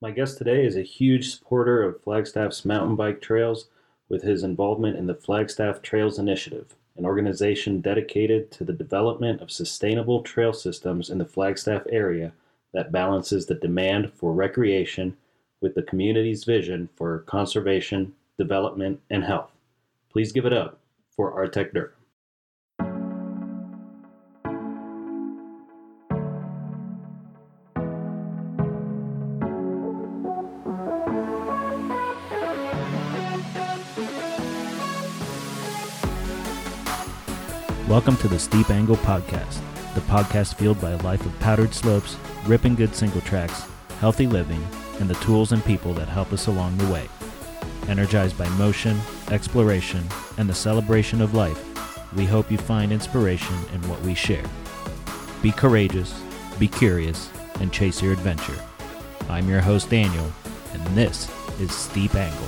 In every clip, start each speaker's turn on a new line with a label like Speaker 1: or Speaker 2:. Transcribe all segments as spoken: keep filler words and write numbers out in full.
Speaker 1: My guest today is a huge supporter of Flagstaff's mountain bike trails with his involvement in the Flagstaff Trails Initiative, an organization dedicated to the development of sustainable trail systems in the Flagstaff area that balances the demand for recreation with the community's vision for conservation, development, and health. Please give it up for Artek Durham.
Speaker 2: Welcome to the Steep Angle Podcast, the podcast fueled by a life of powdered slopes, ripping good single tracks, healthy living, and the tools and people that help us along the way. Energized by motion, exploration, and the celebration of life, we hope you find inspiration in what we share. Be courageous, be curious, and chase your adventure. I'm your host, Daniel, and this is Steep Angle.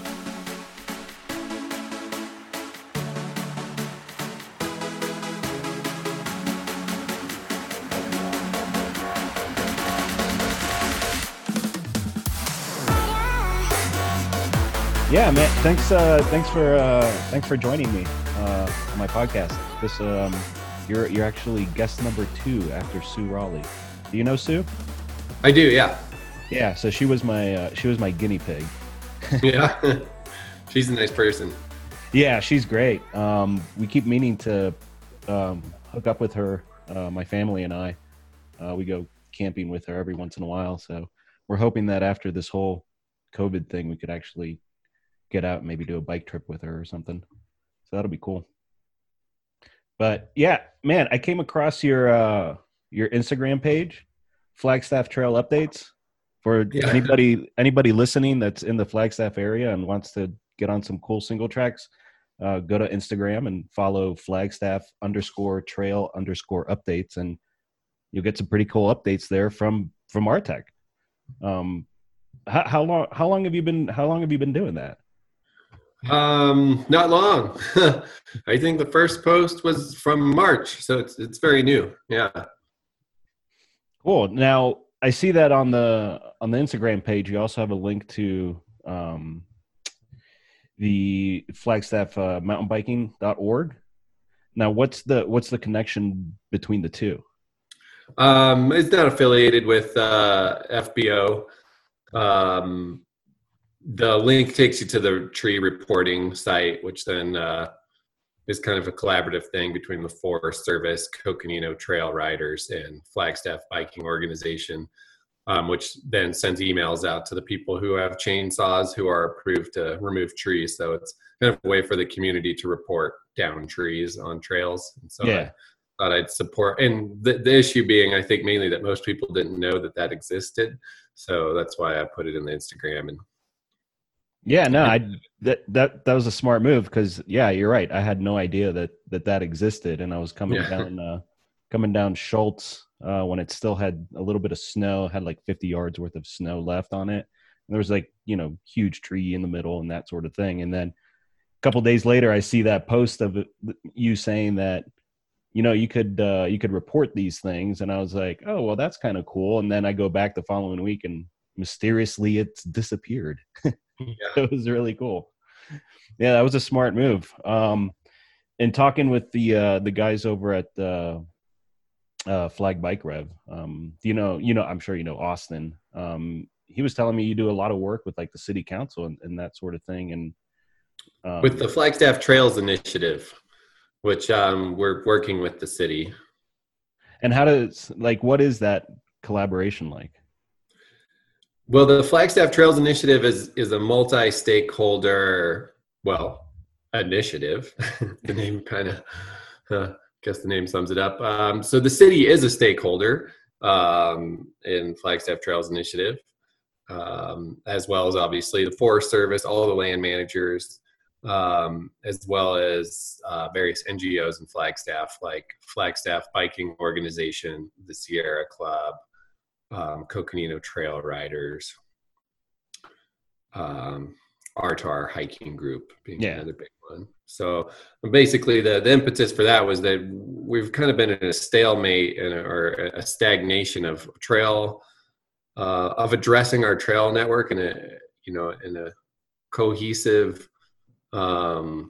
Speaker 2: Yeah, man. Thanks. Uh, thanks for uh, thanks for joining me uh, on my podcast. This um, you're you're actually guest number two after Sue Raleigh. Do you know Sue?
Speaker 3: I do. Yeah.
Speaker 2: Yeah. So she was my uh, she was my guinea pig.
Speaker 3: Yeah. She's a nice person.
Speaker 2: Yeah, she's great. Um, we keep meaning to um, hook up with her. Uh, my family and I, uh, we go camping with her every once in a while. So we're hoping that after this whole COVID thing, we could actually get out and maybe do a bike trip with her or something. So that'll be cool. But yeah, man, I came across your uh your Instagram page, Flagstaff Trail Updates. For yeah. anybody anybody listening that's in the Flagstaff area and wants to get on some cool single tracks, uh, go to Instagram and follow Flagstaff underscore trail underscore updates, and you'll get some pretty cool updates there from from Artek. Um, how, how long how long have you been how long have you been doing that?
Speaker 3: Um, not long. I think the first post was from March, so it's it's very new. Yeah.
Speaker 2: Cool. Now I see that on the on the Instagram page, you also have a link to um, the Flagstaff uh, mountain biking dot org. Now, what's the what's the connection between the two?
Speaker 3: Um, it's not affiliated with uh, F B O. Um, The link takes you to the tree reporting site, which then uh, is kind of a collaborative thing between the Forest Service, Coconino Trail Riders, and Flagstaff Biking Organization, um, which then sends emails out to the people who have chainsaws who are approved to remove trees. So it's kind of a way for the community to report down trees on trails. And so yeah. I thought I'd support. And the, the issue being, I think, mainly that most people didn't know that that existed. So that's why I put it in the Instagram. And
Speaker 2: Yeah, no, I that that that was a smart move because yeah, you're right. I had no idea that that that existed, and I was coming yeah. down uh, coming down Schultz uh, when it still had a little bit of snow, had like fifty yards worth of snow left on it. And there was like you know huge tree in the middle and that sort of thing. And then a couple days later, I see that post of it, you saying that you know you could uh, you could report these things, and I was like, oh well, that's kind of cool. And then I go back the following week, and mysteriously, it's disappeared. Yeah. It was really cool. Yeah, that was a smart move. Um, and talking with the uh, the guys over at uh, uh, Flag Bike Rev, um, you know, you know, I'm sure you know Austin. Um, he was telling me you do a lot of work with like the city council and, and that sort of thing, and um,
Speaker 3: with the Flagstaff Trails Initiative, which um, we're working with the city.
Speaker 2: And how does like what is that collaboration like?
Speaker 3: Well, the Flagstaff Trails Initiative is is a multi-stakeholder, well, initiative. The name kind of, uh, guess the name sums it up. Um, so the city is a stakeholder um, in Flagstaff Trails Initiative, um, as well as obviously the Forest Service, all the land managers, um, as well as uh, various N G Os in Flagstaff, like Flagstaff Biking Organization, the Sierra Club, Um, Coconino Trail Riders, um, R T A R hiking group being yeah. another big one. So basically the, the impetus for that was that we've kind of been in a stalemate and, or a stagnation of trail uh, of addressing our trail network in a, you know, in a cohesive um,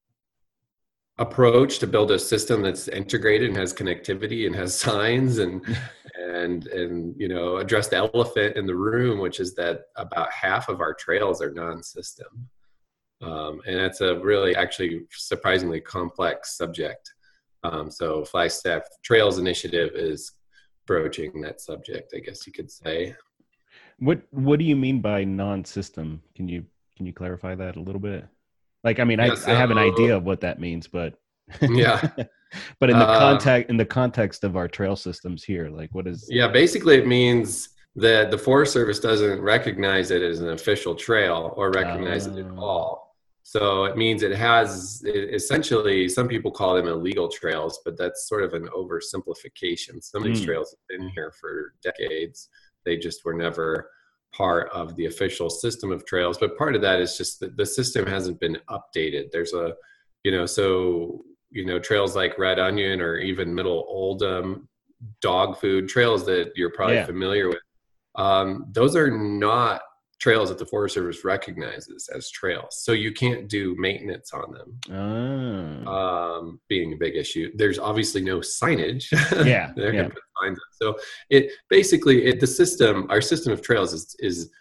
Speaker 3: approach to build a system that's integrated and has connectivity and has signs and and and you know, address the elephant in the room, which is that about half of our trails are non-system, um, and that's a really actually surprisingly complex subject. Um, so Flagstaff Trails Initiative is broaching that subject, I guess you could say.
Speaker 2: What What do you mean by non-system? Can you Can you clarify that a little bit? Like, I mean, yeah, I, so, I have an idea of what that means, but
Speaker 3: yeah.
Speaker 2: But in the context um, in the context of our trail systems here, like, what is?
Speaker 3: Yeah, basically, it means that the Forest Service doesn't recognize it as an official trail or recognize uh, it at all. So it means it has it, essentially, some people call them illegal trails, but that's sort of an oversimplification. Some of these mm. trails have been here for decades. They just were never part of the official system of trails. But part of that is just that the system hasn't been updated. There's a, you know, so, you know, trails like Red Onion or even Middle Oldham, dog food trails that you're probably yeah. familiar with. Um, those are not trails that the Forest Service recognizes as trails. So you can't do maintenance on them. Oh. Um, being a big issue. There's obviously no signage.
Speaker 2: Yeah.
Speaker 3: They're
Speaker 2: yeah.
Speaker 3: gonna put signs up. So it basically, it, the system, our system of trails is, is,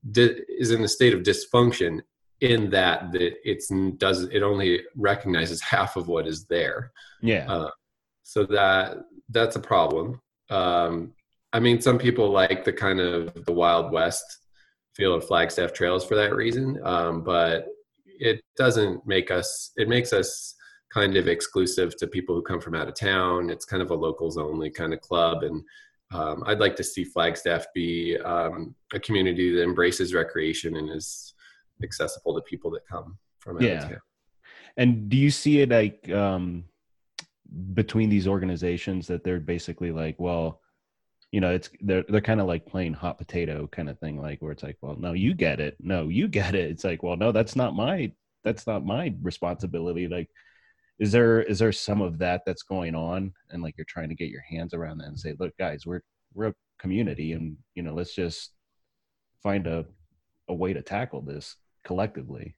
Speaker 3: is in a state of dysfunction in that that it's does it only recognizes half of what is there.
Speaker 2: Yeah.
Speaker 3: Uh, so that that's a problem. Um, I mean, some people like the kind of the Wild West feel of Flagstaff trails for that reason, um, but it doesn't make us. It makes us kind of exclusive to people who come from out of town. It's kind of a locals only kind of club, and um, I'd like to see Flagstaff be um, a community that embraces recreation and is accessible to people that come from out
Speaker 2: yeah.
Speaker 3: of town.
Speaker 2: And do you see it like um, between these organizations that they're basically like, well, you know, it's they're they're kind of like playing hot potato kind of thing, like where it's like, well, no, you get it, no, you get it. It's like, well, no, that's not my that's not my responsibility. Like, is there is there some of that that's going on, and like you're trying to get your hands around that and say, look, guys, we're we're a community, and you know, let's just find a a way to tackle this collectively.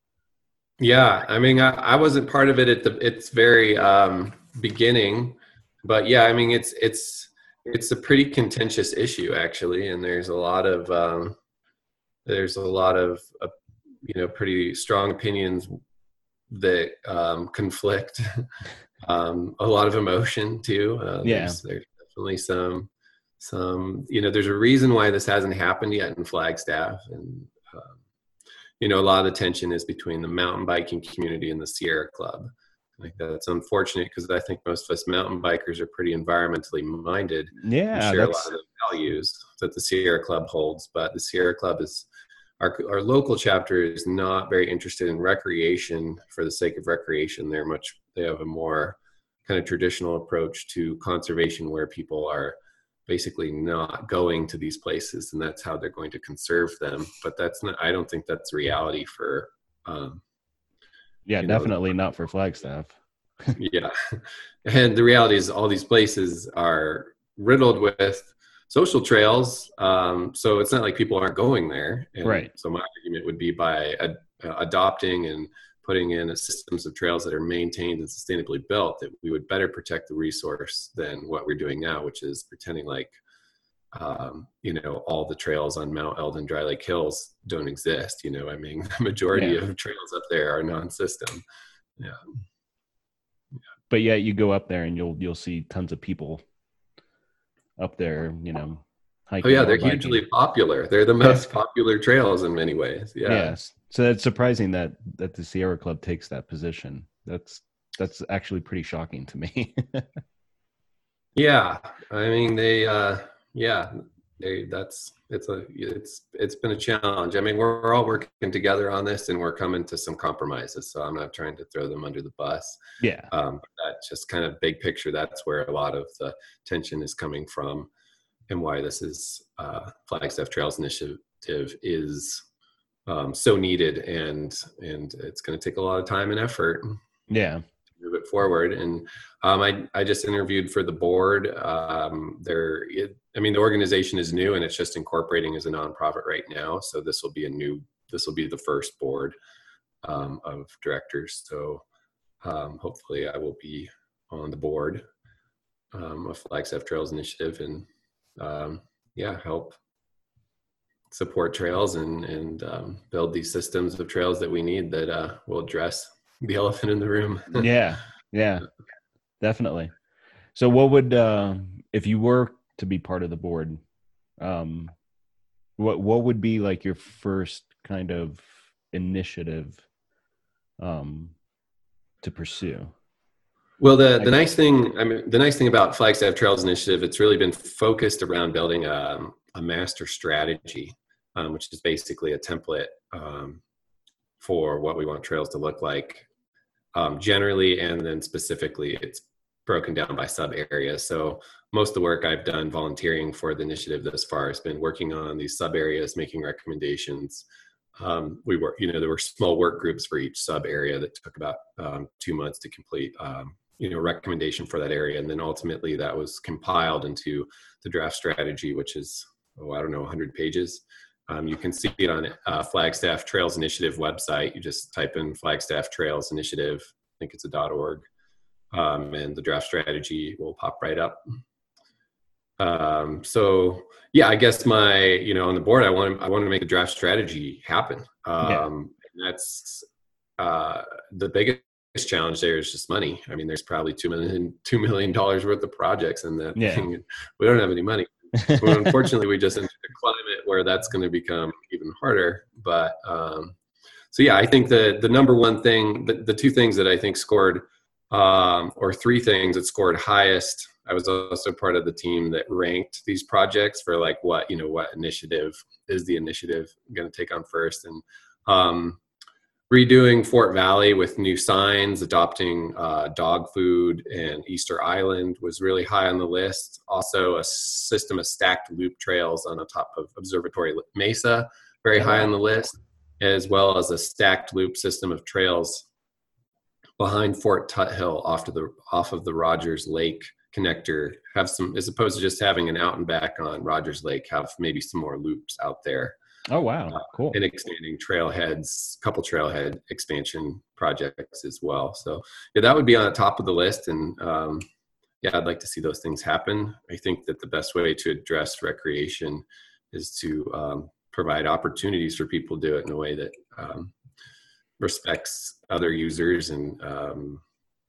Speaker 3: Yeah, I mean, I, I wasn't part of it at the its very um, beginning, but yeah, I mean, it's it's it's a pretty contentious issue actually, and there's a lot of um, there's a lot of uh, you know, pretty strong opinions that um, conflict. um, a lot of emotion too. Uh,
Speaker 2: yeah,
Speaker 3: there's, there's definitely some some you know, there's a reason why this hasn't happened yet in Flagstaff, and um, you know, a lot of the tension is between the mountain biking community and the Sierra Club. Like, that's unfortunate because I think most of us mountain bikers are pretty environmentally minded.
Speaker 2: Yeah,
Speaker 3: and share a lot of the values that the Sierra Club holds. But the Sierra Club is our our local chapter is not very interested in recreation for the sake of recreation. They're much they have a more kind of traditional approach to conservation, where people are basically not going to these places, and that's how they're going to conserve them. But that's not, I don't think that's reality for um
Speaker 2: yeah definitely know, not for Flagstaff.
Speaker 3: Yeah, and the reality is all these places are riddled with social trails, um so it's not like people aren't going there, and
Speaker 2: right.
Speaker 3: So my argument would be by ad, uh, adopting and putting in a systems of trails that are maintained and sustainably built, that we would better protect the resource than what we're doing now, which is pretending like, um, you know, all the trails on Mount Eldon Dry Lake Hills don't exist. You know, I mean, the majority yeah. of trails up there are non-system. Yeah.
Speaker 2: yeah. But yeah, you go up there and you'll you'll see tons of people up there, you know.
Speaker 3: Oh yeah, they're biking. Hugely popular. They're the most popular trails in many ways. Yeah.
Speaker 2: Yes. So it's surprising that that the Sierra Club takes that position. That's that's actually pretty shocking to me.
Speaker 3: Yeah, I mean they. Uh, yeah, they. That's it's a it's it's been a challenge. I mean, we're, we're all working together on this, and we're coming to some compromises. So I'm not trying to throw them under the bus.
Speaker 2: Yeah.
Speaker 3: Um, but that's just kind of big picture. That's where a lot of the tension is coming from, and why this is uh, Flagstaff Trails Initiative is um, so needed, and and it's going to take a lot of time and effort.
Speaker 2: Yeah.
Speaker 3: move it forward. And um, I, I just interviewed for the board. Um, there, it, I mean, the organization is new and it's just incorporating as a nonprofit right now. So this will be a new, this will be the first board um, of directors. So um, hopefully I will be on the board um, of Flagstaff Trails Initiative and um, yeah, help support trails and, and um, build these systems of trails that we need that uh, will address the elephant in the room.
Speaker 2: Yeah, yeah, definitely. So what would, uh, if you were to be part of the board, um, what what would be like your first kind of initiative um, to pursue?
Speaker 3: Well, the, the nice thing, I mean, the nice thing about Flagstaff Trails Initiative, it's really been focused around building a, a master strategy, um, which is basically a template um, for what we want trails to look like um, generally, and then specifically it's broken down by sub areas. So most of the work I've done volunteering for the initiative thus far has been working on these sub areas, making recommendations. Um, we were, you know, there were small work groups for each sub area that took about um, two months to complete, um, you know, recommendation for that area. And then ultimately that was compiled into the draft strategy, which is, oh, I don't know, one hundred pages. Um, you can see it on uh, Flagstaff Trails Initiative website. You just type in Flagstaff Trails Initiative, I think it's a .org, um, and the draft strategy will pop right up. Um, so yeah, I guess my, you know, on the board, I want to, I want to make the draft strategy happen. Um,
Speaker 2: Yeah.
Speaker 3: and that's, uh, the biggest challenge there is just money. I mean, there's probably two million, two million dollars worth of projects in that
Speaker 2: Yeah.
Speaker 3: thing. We don't have any money. Well, unfortunately, we just entered a climate where that's going to become even harder. But, um, so yeah, I think the, the number one thing, the, the two things that I think scored, um, or three things that scored highest, I was also part of the team that ranked these projects for like what, you know, what initiative is the initiative going to take on first. And um, redoing Fort Valley with new signs, adopting uh, dog food and Easter Island was really high on the list. Also a system of stacked loop trails on the top of Observatory Mesa, very high on the list, as well as a stacked loop system of trails behind Fort Tuthill off to the off of the Rogers Lake connector. Have some, as opposed to just having an out and back on Rogers Lake, have maybe some more loops out there.
Speaker 2: Oh, wow.
Speaker 3: Uh,
Speaker 2: Cool.
Speaker 3: and expanding trailheads, couple trailhead expansion projects as well. So yeah, that would be on the top of the list. And um, yeah, I'd like to see those things happen. I think that the best way to address recreation is to um, provide opportunities for people to do it in a way that um, respects other users and um,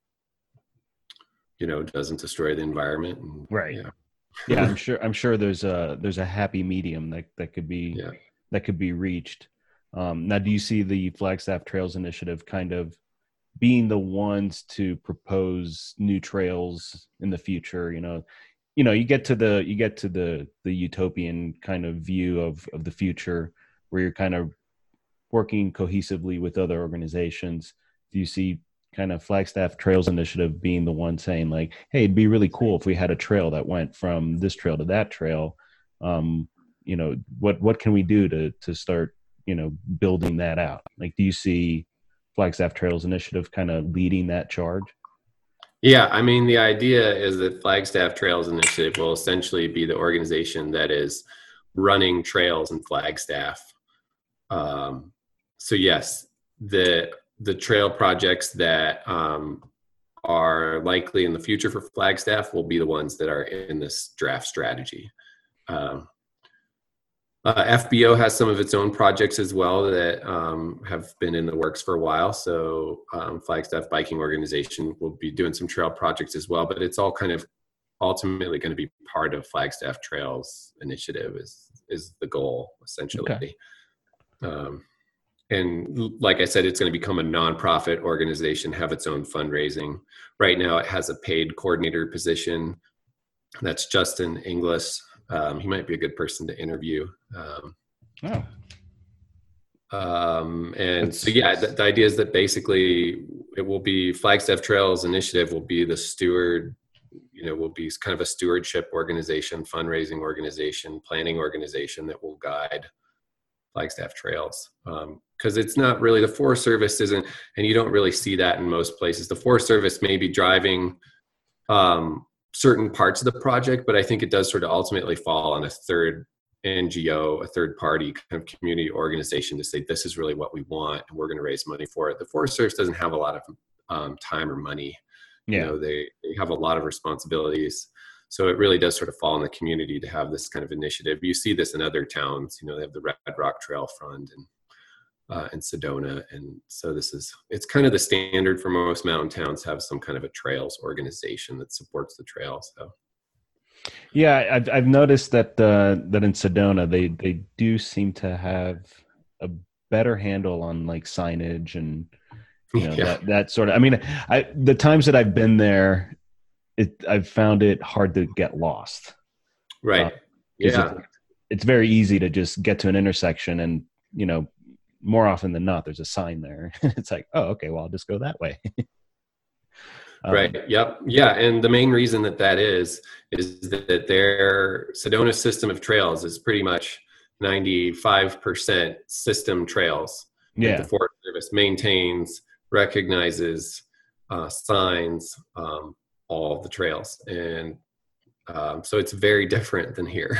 Speaker 3: you know, doesn't destroy the environment. And,
Speaker 2: Right.
Speaker 3: Yeah.
Speaker 2: Yeah, I'm sure. I'm sure there's a there's a happy medium that that could be
Speaker 3: Yeah.
Speaker 2: that could be reached. Um, now, do you see the Flagstaff Trails Initiative kind of being the ones to propose new trails in the future? You know, you know, you get to the you get to the the utopian kind of view of of the future where you're kind of working cohesively with other organizations. Do you see kind of Flagstaff Trails Initiative being the one saying like, hey, it'd be really cool if we had a trail that went from this trail to that trail? Um, you know, what, what can we do to, to start, you know, building that out? Like, do you see Flagstaff Trails Initiative kind of leading that charge?
Speaker 3: Yeah. I mean, the idea is that Flagstaff Trails Initiative will essentially be the organization that is running trails in Flagstaff. Um, so yes, the, the trail projects that um, are likely in the future for Flagstaff will be the ones that are in this draft strategy. Um, uh, F B O has some of its own projects as well that um, have been in the works for a while. So um, Flagstaff Biking Organization will be doing some trail projects as well, but it's all kind of ultimately going to be part of Flagstaff Trails Initiative is, is the goal essentially.
Speaker 2: Okay.
Speaker 3: Um, And like I said, it's going to become a nonprofit organization, have its own fundraising. Right now, it has a paid coordinator position. That's Justin Inglis. Um, he might be a good person to interview. Um,
Speaker 2: Oh,
Speaker 3: um, and
Speaker 2: That's-
Speaker 3: so, yeah, the, the idea is that basically it will be Flagstaff Trails Initiative will be the steward, you know, will be kind of a stewardship organization, fundraising organization, planning organization that will guide Flagstaff trails. Um, because it's not really, the Forest Service isn't, and you don't really see that in most places. The Forest Service may be driving um, certain parts of the project, but I think it does sort of ultimately fall on a third N G O, a third party kind of community organization to say, this is really what we want and we're going to raise money for it. The Forest Service doesn't have a lot of um, time or money. Yeah. You know, they, they have a lot of responsibilities. So it really does sort of fall on the community to have this kind of initiative. You see this in other towns, you know, they have the Red Rock Trail Fund and uh, in Sedona. And so this is, it's kind of the standard for most mountain towns to have some kind of a trails organization that supports the trail. So.
Speaker 2: Yeah, I've I've noticed that uh, that in Sedona they they do seem to have a better handle on like signage and you know yeah. that that sort of. I mean, I the times that I've been there, it I've found it hard to get lost.
Speaker 3: Right. Uh, yeah.
Speaker 2: It, it's very easy to just get to an intersection and you know more often than not there's a sign there. It's like, oh, okay, well I'll just go that way.
Speaker 3: Um, right. Yep. Yeah. And the main reason that that is, is that their Sedona system of trails is pretty much ninety-five percent system trails.
Speaker 2: Yeah.
Speaker 3: The Forest Service maintains, recognizes, uh, signs, um, all of the trails. And um, so it's very different than here.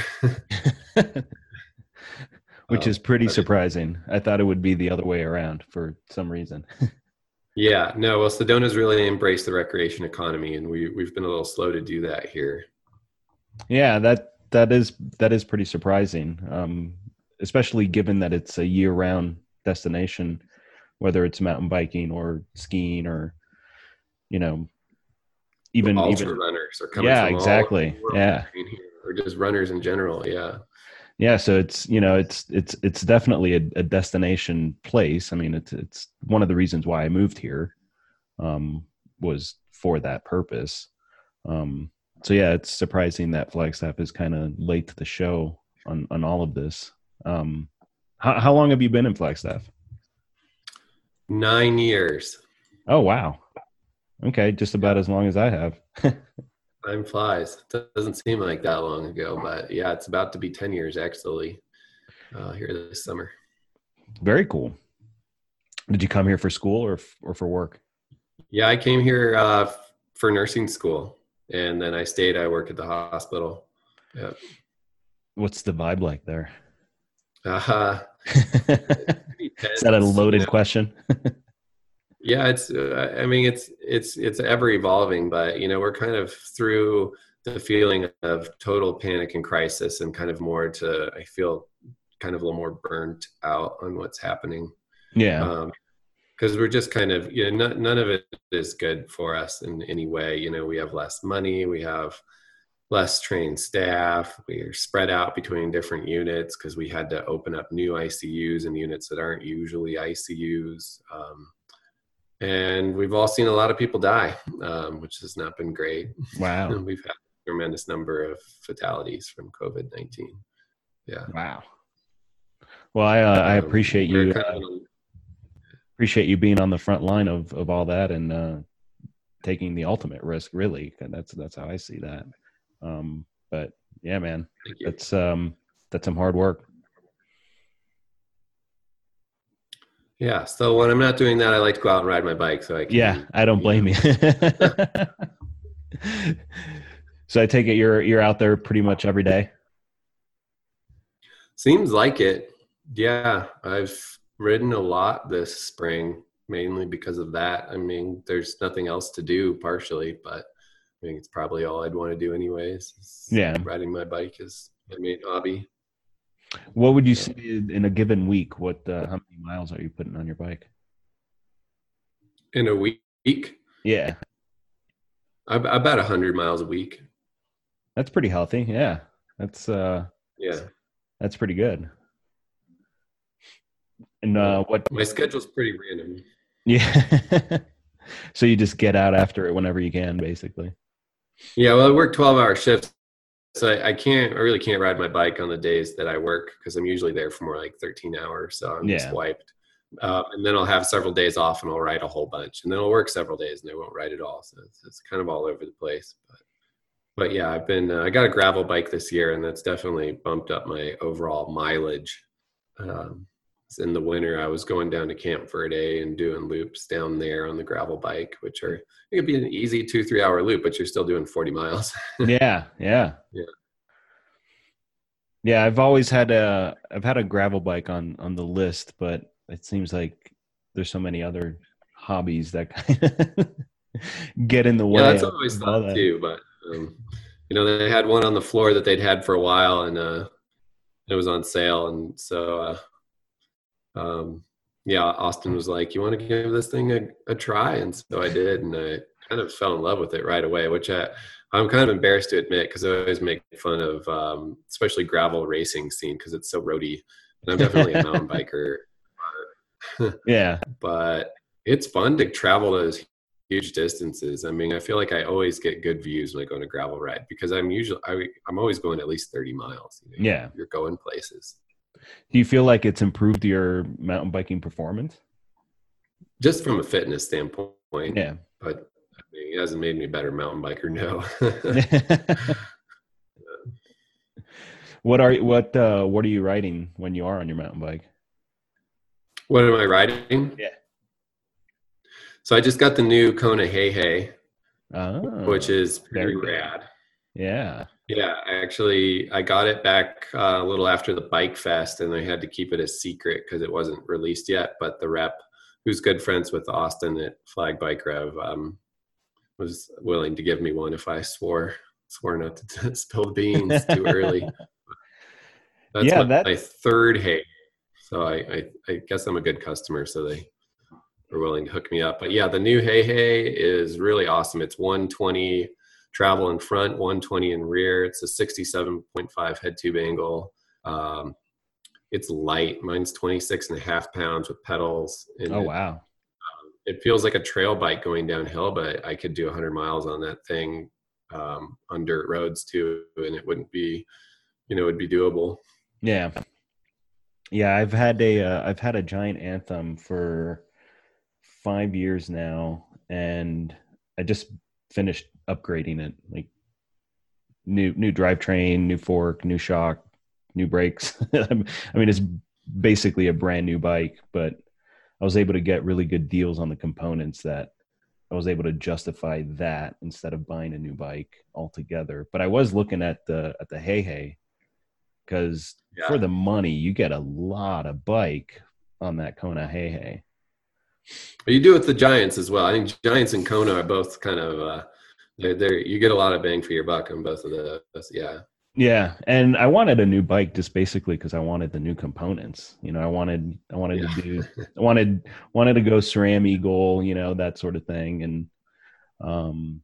Speaker 2: Which is pretty um, surprising. I thought it would be the other way around for some reason.
Speaker 3: Yeah, no, well, Sedona's really embraced the recreation economy, and we, we've been a little slow to do that here.
Speaker 2: Yeah, that that is that is pretty surprising, um, especially given that it's a year-round destination, whether it's mountain biking or skiing or, you know, even
Speaker 3: ultra
Speaker 2: even
Speaker 3: runners are coming.
Speaker 2: Yeah,
Speaker 3: from
Speaker 2: exactly.
Speaker 3: All
Speaker 2: yeah,
Speaker 3: here, or just runners in general. Yeah.
Speaker 2: Yeah, so it's you know it's it's it's definitely a, a destination place. I mean, it's it's one of the reasons why I moved here, um, was for that purpose. Um, so yeah, it's surprising that Flagstaff is kind of late to the show on on all of this. Um, how how long have you been in Flagstaff?
Speaker 3: Nine years.
Speaker 2: Oh wow, okay, just about as long as I have.
Speaker 3: Time flies. It doesn't seem like that long ago, but yeah, it's about to be ten years actually uh, here this summer.
Speaker 2: Very cool. Did you come here for school or or for work?
Speaker 3: Yeah, I came here uh, for nursing school, and then I stayed. I work at the hospital. Yeah.
Speaker 2: What's the vibe like there?
Speaker 3: Uh,
Speaker 2: Is that a loaded you know? question?
Speaker 3: Yeah, it's, uh, I mean, it's, it's, it's ever evolving, but, you know, we're kind of through the feeling of total panic and crisis and kind of more to, I feel kind of a little more burnt out on what's happening.
Speaker 2: Yeah.
Speaker 3: Um, cause we're just kind of, you know, none, none of it is good for us in any way. You know, we have less money, we have less trained staff, we are spread out between different units cause we had to open up new I C Us and units that aren't usually I C Us. Um, And we've all seen a lot of people die, um, which has not been great.
Speaker 2: Wow.
Speaker 3: We've had a tremendous number of fatalities from COVID nineteen. Yeah.
Speaker 2: Wow. Well, I uh, I appreciate
Speaker 3: um,
Speaker 2: you
Speaker 3: kind
Speaker 2: uh,
Speaker 3: of,
Speaker 2: appreciate you being on the front line of, of all that and uh, taking the ultimate risk. Really, that's that's how I see that. Um, but yeah, man, that's um, that's some hard work.
Speaker 3: Yeah. So when I'm not doing that, I like to go out and ride my bike. So I can,
Speaker 2: yeah, I don't blame you. you. So I take it you're you're out there pretty much every day.
Speaker 3: Seems like it. Yeah, I've ridden a lot this spring, mainly because of that. I mean, there's nothing else to do, partially, but I think it's probably all I'd want to do anyways.
Speaker 2: Yeah,
Speaker 3: riding my bike is my main hobby.
Speaker 2: What would you say in a given week? What, uh, how many miles are you putting on your bike?
Speaker 3: In a week?
Speaker 2: Yeah.
Speaker 3: About a hundred miles a week.
Speaker 2: That's pretty healthy. Yeah. That's, uh,
Speaker 3: yeah,
Speaker 2: that's pretty good. And, uh, what?
Speaker 3: My schedule's pretty random.
Speaker 2: Yeah. So you just get out after it whenever you can, basically.
Speaker 3: Yeah. Well, I work twelve hour shifts. So I, I can't, I really can't ride my bike on the days that I work because I'm usually there for more like thirteen hours. So I'm
Speaker 2: yeah.
Speaker 3: just wiped. Uh, and then I'll have several days off and I'll ride a whole bunch. And then I'll work several days and I won't ride at all. So it's, it's kind of all over the place. But, but yeah, I've been, uh, I got a gravel bike this year and that's definitely bumped up my overall mileage um, in the winter, I was going down to camp for a day and doing loops down there on the gravel bike, which are, it could be an easy two, three hour loop, but you're still doing forty miles.
Speaker 2: Yeah. Yeah.
Speaker 3: Yeah.
Speaker 2: Yeah. I've always had a, I've had a gravel bike on, on the list, but it seems like there's so many other hobbies that kind of get in the way.
Speaker 3: Yeah, that's
Speaker 2: of
Speaker 3: always
Speaker 2: all
Speaker 3: thought
Speaker 2: that.
Speaker 3: too, but, um, you know, they had one on the floor that they'd had for a while, and uh, it was on sale. And so, uh, um, yeah, Austin was like, you want to give this thing a, a try? And so I did, and I kind of fell in love with it right away, which I, I'm kind of embarrassed to admit, because I always make fun of, um, especially gravel racing scene, because it's so roady. And I'm definitely a mountain biker.
Speaker 2: Yeah.
Speaker 3: But it's fun to travel those huge distances. I mean, I feel like I always get good views when I go on a gravel ride, because I'm usually, I, I'm always going at least thirty miles. You know,
Speaker 2: Yeah.
Speaker 3: You're going places.
Speaker 2: Do you feel like it's improved your mountain biking performance?
Speaker 3: Just from a fitness standpoint.
Speaker 2: Yeah.
Speaker 3: But I mean, it hasn't made me a better mountain biker, no.
Speaker 2: What are what uh what are you riding when you are on your mountain bike?
Speaker 3: What am I riding?
Speaker 2: Yeah.
Speaker 3: So I just got the new Kona Hey Hey,
Speaker 2: Oh,
Speaker 3: which is pretty
Speaker 2: very good.
Speaker 3: rad.
Speaker 2: Yeah.
Speaker 3: Yeah, I actually, I got it back uh, a little after the Bike Fest, and I had to keep it a secret because it wasn't released yet. But the rep, who's good friends with Austin at Flag Bike Rev, um, was willing to give me one if I swore swore not to spill the beans too early. That's
Speaker 2: Yeah,
Speaker 3: my,
Speaker 2: that-
Speaker 3: my third hay. So I, I, I guess I'm a good customer, so they were willing to hook me up. But yeah, the new Hey Hey is really awesome. It's one twenty travel in front, one twenty in rear. It's a sixty-seven point five head tube angle. Um, it's light. Mine's twenty-six and a half pounds with pedals. And
Speaker 2: Oh
Speaker 3: it,
Speaker 2: wow.
Speaker 3: it feels like a trail bike going downhill, but I could do one hundred miles on that thing um, on dirt roads too, and it wouldn't be, you know, it'd be doable.
Speaker 2: Yeah. Yeah, I've had a uh, I've had a Giant Anthem for five years now, and I just finished upgrading it. Like new new drivetrain, new fork, new shock, new brakes. I mean, it's basically a brand new bike, but I was able to get really good deals on the components that I was able to justify that instead of buying a new bike altogether. But I was looking at the at the Hey Hey, because
Speaker 3: Yeah.
Speaker 2: for the money you get a lot of bike on that Kona Hey Hey.
Speaker 3: But you do it with the Giants as well. I think Giants and Kona are both kind of uh, they're, they're you get a lot of bang for your buck on both of those. Yeah.
Speaker 2: Yeah, and I wanted a new bike just basically because I wanted the new components. You know, I wanted I wanted
Speaker 3: Yeah.
Speaker 2: to do I wanted wanted to go SRAM Eagle, you know, that sort of thing, and um,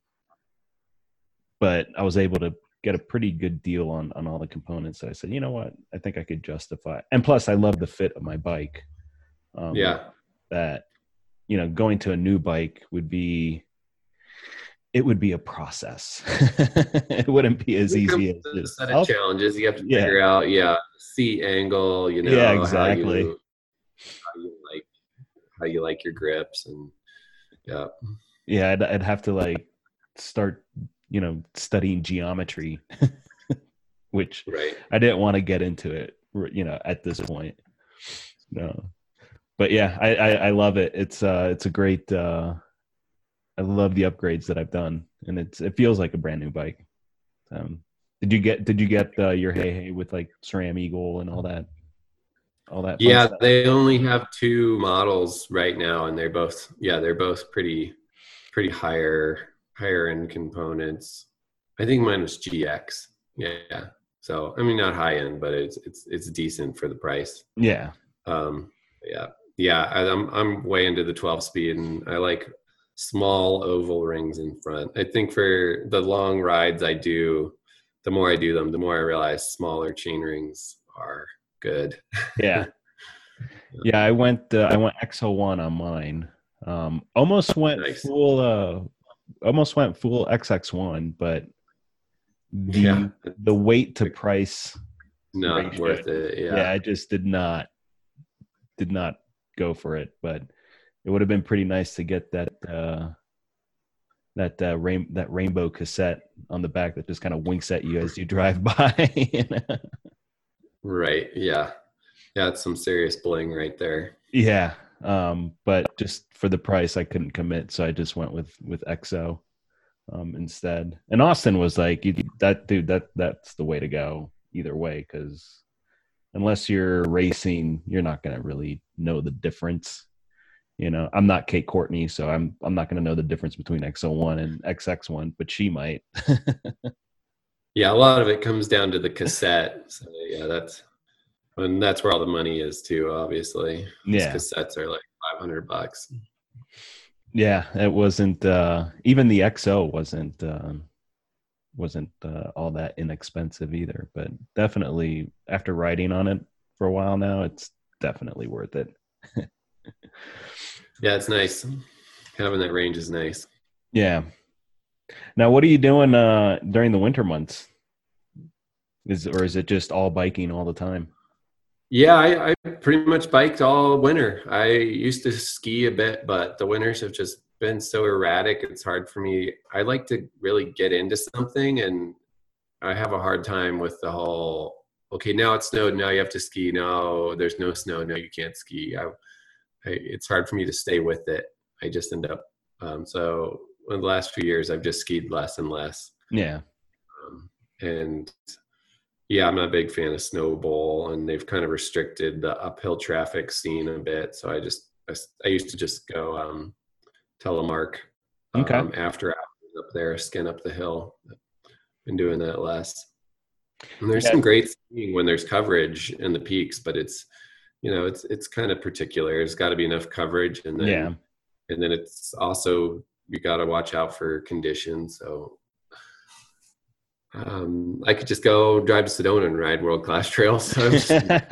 Speaker 2: but I was able to get a pretty good deal on on all the components. So I said, you know what, I think I could justify. And plus, I love the fit of my bike. Um,
Speaker 3: Yeah.
Speaker 2: that you know, going to a new bike would be. It would be a process. It wouldn't be as
Speaker 3: It
Speaker 2: easy
Speaker 3: comes
Speaker 2: as
Speaker 3: with a
Speaker 2: just,
Speaker 3: set
Speaker 2: oh,
Speaker 3: of challenges. You have to
Speaker 2: Yeah.
Speaker 3: figure out, yeah, seat angle, you know,
Speaker 2: Yeah,
Speaker 3: how
Speaker 2: exactly.
Speaker 3: you, how you like how you like your grips, and yeah.
Speaker 2: yeah, I'd, I'd have to like start, you know, studying geometry, which
Speaker 3: Right.
Speaker 2: I didn't want to get into it, you know, at this point. No, but yeah, I, I, I love it. It's uh, it's a great. Uh, I love the upgrades that I've done, and it's it feels like a brand new bike. Um, did you get did you get uh, your Hey Hey with like SRAM Eagle and all that? All that. Fun
Speaker 3: Yeah,
Speaker 2: stuff?
Speaker 3: they only have two models right now, and they're both yeah, they're both pretty pretty higher higher end components. I think mine was G X. Yeah. So I mean, not high end, but it's it's it's decent for the price.
Speaker 2: Yeah.
Speaker 3: Um, yeah, yeah. I, I'm I'm way into the twelve speed, and I like small oval rings in front. I think for the long rides I do, the more I do them, the more I realize smaller chain rings are good.
Speaker 2: Yeah. Yeah, I went uh, I went X oh one on mine. Um, almost went
Speaker 3: Nice.
Speaker 2: full uh, almost went full X X one, but the
Speaker 3: Yeah.
Speaker 2: the weight to price,
Speaker 3: Not
Speaker 2: ratio,
Speaker 3: worth it.
Speaker 2: yeah.
Speaker 3: Yeah.
Speaker 2: I just did not did not go for it. But it would have been pretty nice to get that uh, that uh, rain that rainbow cassette on the back that just kind of winks at you as you drive by. You know?
Speaker 3: Right. Yeah. Yeah, it's some serious bling right there.
Speaker 2: Yeah. Um, but just for the price, I couldn't commit, so I just went with with X O um, instead. And Austin was like, you, "That dude, that that's the way to go either way, because unless you're racing, you're not going to really know the difference." You know, I'm not Kate Courtney, so I'm I'm not going to know the difference between X O one and X X one, but she might.
Speaker 3: Yeah, a lot of it comes down to the cassette. So yeah, that's and that's where all the money is too. Obviously, these
Speaker 2: Yeah.
Speaker 3: cassettes are like five hundred bucks.
Speaker 2: Yeah, it wasn't. Uh, even the X O wasn't uh, wasn't uh, all that inexpensive either. But definitely, after riding on it for a while now, it's definitely worth it.
Speaker 3: Yeah, it's nice. Having that range is nice.
Speaker 2: Yeah. Now, what are you doing uh, during the winter months? Is or is it just all biking all the time?
Speaker 3: Yeah, I, I pretty much biked all winter. I used to ski a bit, but the winters have just been so erratic. It's hard for me. I like to really get into something, and I have a hard time with the whole, okay, now it snowed, now you have to ski. No, there's no snow, no, you can't ski. I, I, it's hard for me to stay with it. I just end up, um, so in the last few years, I've just skied less and less.
Speaker 2: Yeah.
Speaker 3: Um, and yeah, I'm not a big fan of Snow Bowl, and they've kind of restricted the uphill traffic scene a bit. So I just, I, I used to just go um, telemark
Speaker 2: Okay.
Speaker 3: um, after hours up there, skin up the hill. Been doing that less. And there's
Speaker 2: Yeah.
Speaker 3: some great skiing when there's coverage in the peaks, but it's, you know, it's it's kind of particular. There's got to be enough coverage, and then
Speaker 2: Yeah.
Speaker 3: and then it's also you got to watch out for conditions. So. Um, I could just go drive to Sedona and ride world-class trails. So just...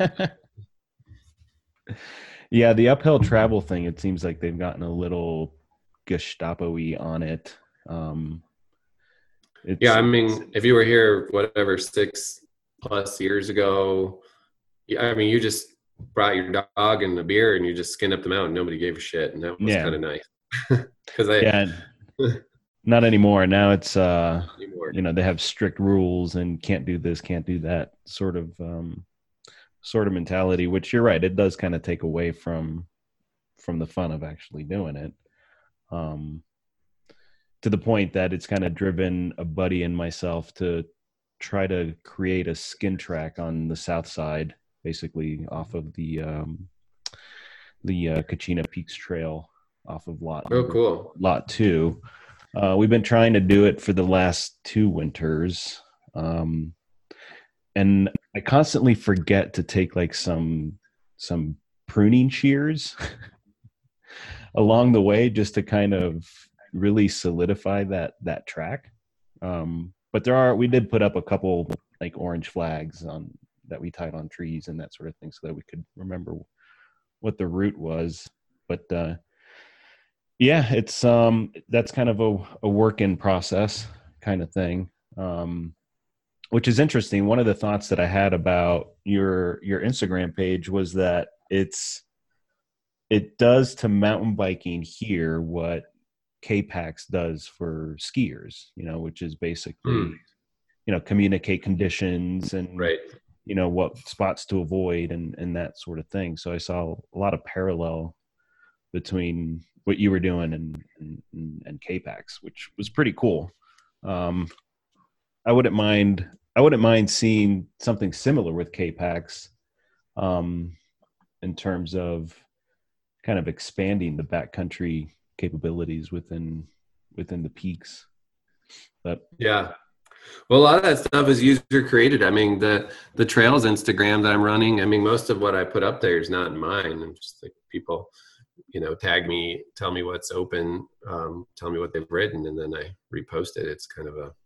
Speaker 2: Yeah, the uphill travel thing, it seems like they've gotten a little Gestapo-y on it. Um, it's,
Speaker 3: yeah, I mean, if you were here, whatever, six plus years ago, yeah, I mean, you just brought your dog and a beer and you just skinned up the mountain. Nobody gave a shit, and that was
Speaker 2: yeah.
Speaker 3: kind of nice. Because I
Speaker 2: yeah, not anymore. Now it's uh,
Speaker 3: anymore.
Speaker 2: you know, they have strict rules and can't do this, can't do that sort of um, sort of mentality. Which you're right, it does kind of take away from from the fun of actually doing it. Um, to the point that it's kind of driven a buddy and myself to try to create a skin track on the south side, basically off of the um, the uh, Kachina Peaks Trail off of lot
Speaker 3: Oh, cool.
Speaker 2: lot two. Uh, we've been trying to do it for the last two winters, um, and I constantly forget to take like some some pruning shears along the way, just to kind of really solidify that that track. Um, but there are we did put up a couple like orange flags on that we tied on trees and that sort of thing, so that we could remember what the route was. But uh, yeah, it's um that's kind of a, a work in process kind of thing, um, which is interesting. One of the thoughts that I had about your your Instagram page was that it's it does to mountain biking here what K-PAX does for skiers, you know, which is basically,
Speaker 3: Mm.
Speaker 2: you know, communicate conditions and,
Speaker 3: Right.
Speaker 2: you know, what spots to avoid and, and that sort of thing. So I saw a lot of parallel between what you were doing and, and, and K-PAX, which was pretty cool. Um, I wouldn't mind, I wouldn't mind seeing something similar with K-PAX, um, in terms of kind of expanding the backcountry capabilities within within the peaks. But
Speaker 3: yeah, well, a lot of that stuff is user created. I mean, the the trails Instagram that I'm running, I mean, most of what I put up there is not mine. I'm just like, people, you know, tag me, tell me what's open, um, tell me what they've written, and then I repost it. It's kind of a,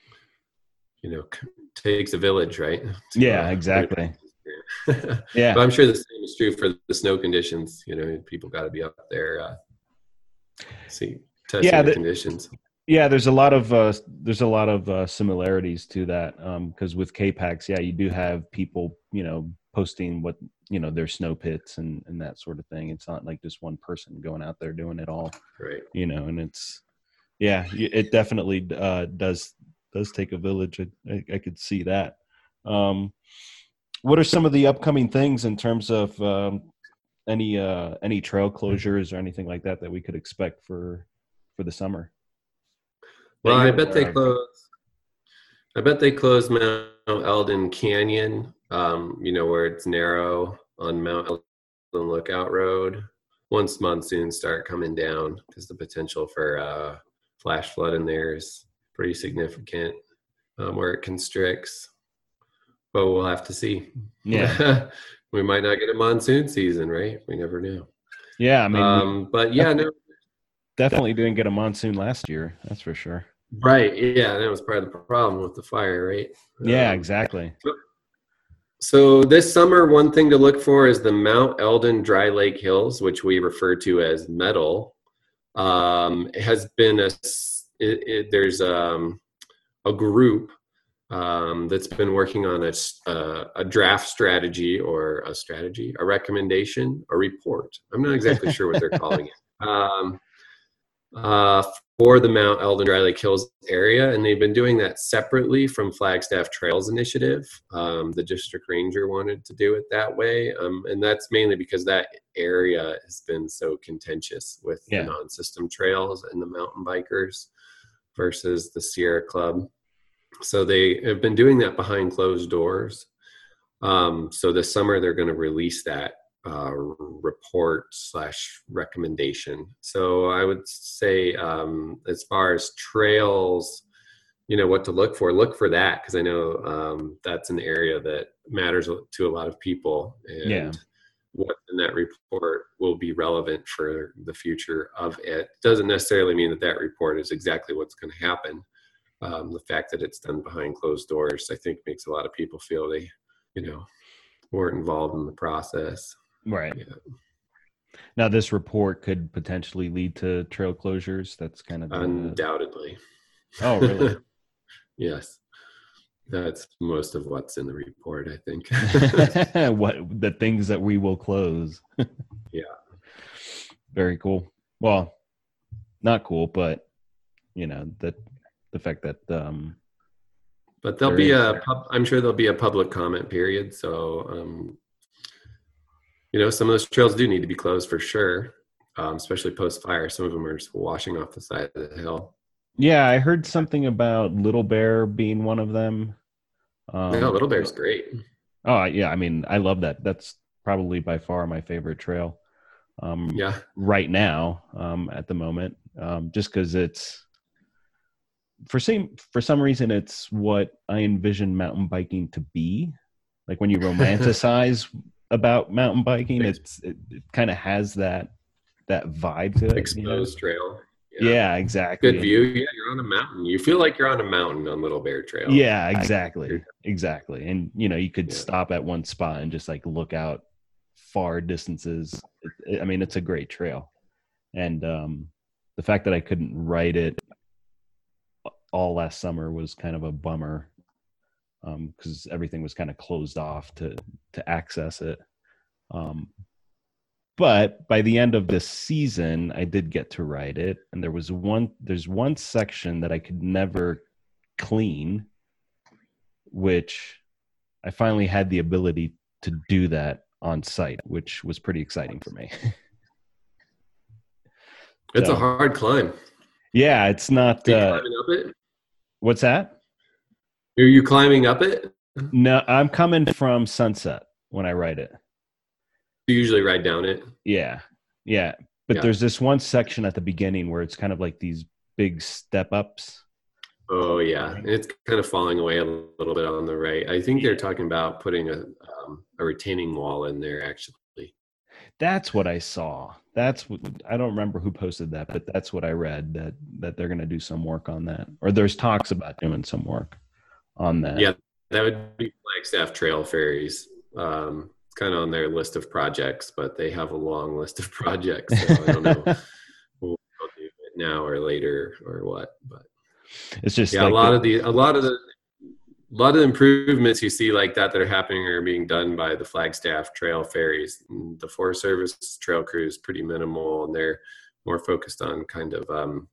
Speaker 3: you know, takes a village, right? To,
Speaker 2: yeah,
Speaker 3: uh,
Speaker 2: exactly.
Speaker 3: yeah.
Speaker 2: Yeah.
Speaker 3: But I'm sure the same is true for the snow conditions. You know, people got to be up there, uh, see, testing
Speaker 2: Yeah,
Speaker 3: the
Speaker 2: the-
Speaker 3: conditions.
Speaker 2: Yeah, there's a lot of uh, there's a lot of uh, similarities to that, because um, with K-PAX, yeah, you do have people, you know, posting what, you know, their snow pits and, and that sort of thing. It's not like just one person going out there doing it all,
Speaker 3: Right.
Speaker 2: you know. And it's, yeah, it definitely uh, does does take a village. I, I, I could see that. Um, what are some of the upcoming things in terms of um, any uh, any trail closures or anything like that that we could expect for for the summer?
Speaker 3: Well, I bet they close. I bet they close Mount Eldon Canyon. Um, you know, where it's narrow on Mount Eldon Lookout Road. Once monsoons start coming down, because the potential for uh, flash flood in there is pretty significant, um, where it constricts. But we'll have to see.
Speaker 2: Yeah,
Speaker 3: we might not get a monsoon season, right? We never know.
Speaker 2: Yeah, I mean,
Speaker 3: um, but yeah, no,
Speaker 2: definitely didn't get a monsoon last year. That's for sure.
Speaker 3: Right. Yeah, that was part of the problem with the fire, right?
Speaker 2: Yeah,
Speaker 3: um,
Speaker 2: exactly.
Speaker 3: So this summer, one thing to look for is the Mount Eldon Dry Lake Hills, which we refer to as MEDAL. Um, it has been a, it, it, there's um, a group um, that's been working on a, a, a draft strategy or a strategy, a recommendation, a report. I'm not exactly sure what they're calling it. Um, uh, for the Mount Eldon Dry Lake Hills area, and they've been doing that separately from Flagstaff Trails Initiative. Um, the district ranger wanted to do it that way, um, and that's mainly because that area has been so contentious with yeah. the non-system trails and the mountain bikers versus the Sierra Club. So they have been doing that behind closed doors. Um, so this summer they're going to release that Uh, report slash recommendation. So I would say um, as far as trails, you know, what to look for, look for that, because I know um, that's an area that matters to a lot of people, and
Speaker 2: yeah.
Speaker 3: what's in that report will be relevant for the future of it. Doesn't necessarily mean that that report is exactly what's going to happen. Um, the fact that it's done behind closed doors, I think, makes a lot of people feel they, you know, weren't involved in the process.
Speaker 2: Right.
Speaker 3: Yeah.
Speaker 2: Now, this report could potentially lead to trail closures. That's kind of the...
Speaker 3: undoubtedly.
Speaker 2: Oh, really?
Speaker 3: Yes, that's most of what's in the report, I think.
Speaker 2: What the things that we will close?
Speaker 3: Yeah.
Speaker 2: Very cool. Well, not cool, but you know that the fact that. Um,
Speaker 3: but there'll be is... a. Pub, I'm sure there'll be a public comment period. So. Um, You know, some of those trails do need to be closed for sure, um, especially post-fire. Some of them are just washing off the side of the hill.
Speaker 2: Yeah, I heard something about Little Bear being one of them.
Speaker 3: Um, yeah, Little Bear's great.
Speaker 2: Oh, yeah. I mean, I love that. That's probably by far my favorite trail. Um,
Speaker 3: yeah.
Speaker 2: Right now, um, at the moment, um, just because it's for some for some reason it's what I envision mountain biking to be. Like when you romanticize about mountain biking, it's it, it kind of has that that vibe to it.
Speaker 3: Exposed
Speaker 2: you know?
Speaker 3: trail.
Speaker 2: Yeah. yeah, exactly.
Speaker 3: Good view. Yeah, you're on a mountain. You feel like you're on a mountain on Little Bear Trail.
Speaker 2: Yeah, exactly. Exactly. And you know, you could yeah. stop at one spot and just like look out far distances. It, it, I mean, it's a great trail. And um the fact that I couldn't ride it all last summer was kind of a bummer. Um, because everything was kind of closed off to to access it. Um, but by the end of this season, I did get to ride it, and there was one. There's one section that I could never clean, which I finally had the ability to do that on site, which was pretty exciting for me.
Speaker 3: It's
Speaker 2: so,
Speaker 3: a hard climb.
Speaker 2: Yeah, it's not.
Speaker 3: Are you
Speaker 2: uh,
Speaker 3: climbing up it?
Speaker 2: What's that?
Speaker 3: Are you climbing up it?
Speaker 2: No, I'm coming from Sunset when I ride it.
Speaker 3: You usually ride down it?
Speaker 2: Yeah. Yeah. But
Speaker 3: yeah.
Speaker 2: there's this one section at the beginning where it's kind of like these big step ups.
Speaker 3: Oh, yeah. And it's kind of falling away a little bit on the right. I think they're talking about putting a, um, a retaining wall in there, actually.
Speaker 2: That's what I saw. That's what, I don't remember who posted that, but that's what I read, that, that they're going to do some work on that. Or there's talks about doing some work on that.
Speaker 3: Yeah, that would be Flagstaff Trail Ferries. Um, it's kind of on their list of projects, but they have a long list of projects. So I don't know if we'll do it now or later or what. But
Speaker 2: it's just
Speaker 3: yeah,
Speaker 2: like
Speaker 3: a lot
Speaker 2: the,
Speaker 3: of the a lot of the a lot of the improvements you see like that that are happening are being done by the Flagstaff Trail Ferries. And the Forest Service trail crew is pretty minimal, and they're more focused on kind of um,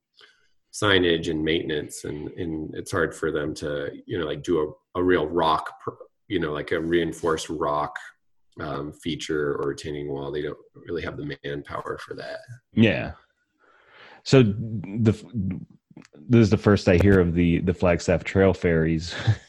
Speaker 3: signage and maintenance, and, and it's hard for them to, you know, like do a, a real rock pr- you know, like a reinforced rock um, feature or retaining wall. They don't really have the manpower for that.
Speaker 2: Yeah. So the this is the first I hear of the the Flagstaff Trail Ferries.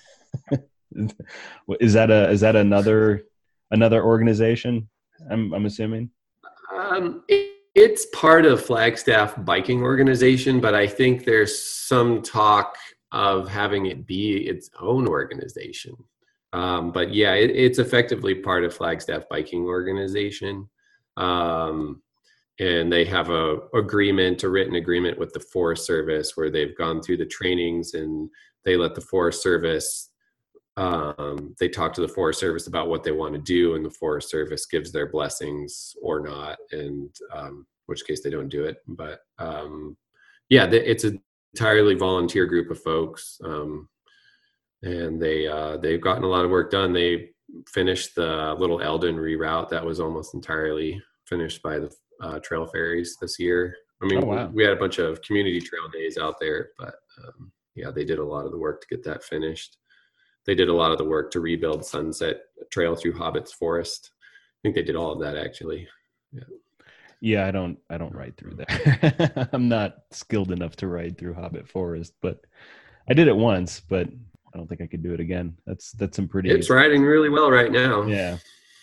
Speaker 2: Is that a is that another another organization? I'm I'm assuming.
Speaker 3: Um, it, it's part of Flagstaff Biking Organization, but I think there's some talk of having it be its own organization. Um, but yeah, it, it's effectively part of Flagstaff Biking Organization. Um, and they have a agreement, a written agreement with the Forest Service where they've gone through the trainings and they let the Forest Service, um, they talk to the Forest Service about what they want to do, and the Forest Service gives their blessings or not, and um, in which case they don't do it. But um, yeah, it's an entirely volunteer group of folks. Um, and they, uh, they've gotten a lot of work done. They finished the Little Eldon reroute that was almost entirely finished by the uh, trail ferries this year. I mean,
Speaker 2: oh, wow.
Speaker 3: we had a bunch of community trail days out there, but um, yeah, they did a lot of the work to get that finished. They did a lot of the work to rebuild Sunset Trail through Hobbits Forest. I think they did all of that actually. Yeah.
Speaker 2: Yeah, I don't I don't ride through there. I'm not skilled enough to ride through Hobbit Forest, but I did it once, but I don't think I could do it again. That's that's some pretty
Speaker 3: It's riding really well right now.
Speaker 2: Yeah.